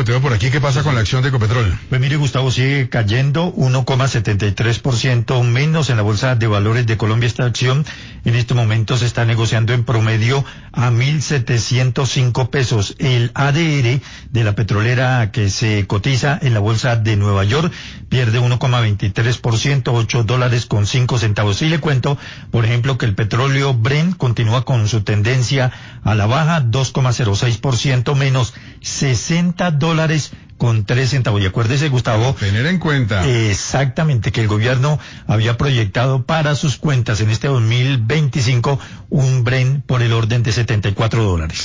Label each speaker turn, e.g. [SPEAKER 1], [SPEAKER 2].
[SPEAKER 1] lo tengo por aquí. ¿Qué pasa con la acción de Ecopetrol?
[SPEAKER 2] Pues mire, Gustavo, sigue cayendo 1,73% menos en la Bolsa de Valores de Colombia. Esta acción en este momento se está negociando en promedio a 1.705 pesos. El ADR de la petrolera que se cotiza en la Bolsa de Nueva York pierde 1,23%, $8.05. Y le cuento, por ejemplo, que el petróleo Brent continúa con su tendencia a la baja, 2,06% menos, $60.03. Y acuérdese, Gustavo,
[SPEAKER 1] tener en cuenta
[SPEAKER 2] exactamente que el gobierno había proyectado para sus cuentas en este 2025 un Brent por el orden de $74.